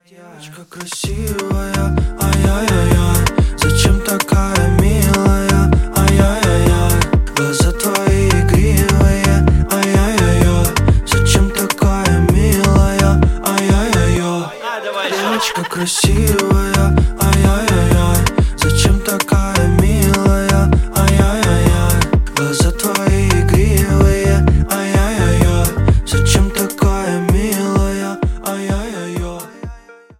Девочка красивая, ай-яй-яй-яй, зачем такая милая, ай-яй-яй-яй, глаза твои игривые, ай-яй-яй-яй, зачем такая милая, ай-яй-яй-яй, девочка красивая, ай-яй-яй-яй.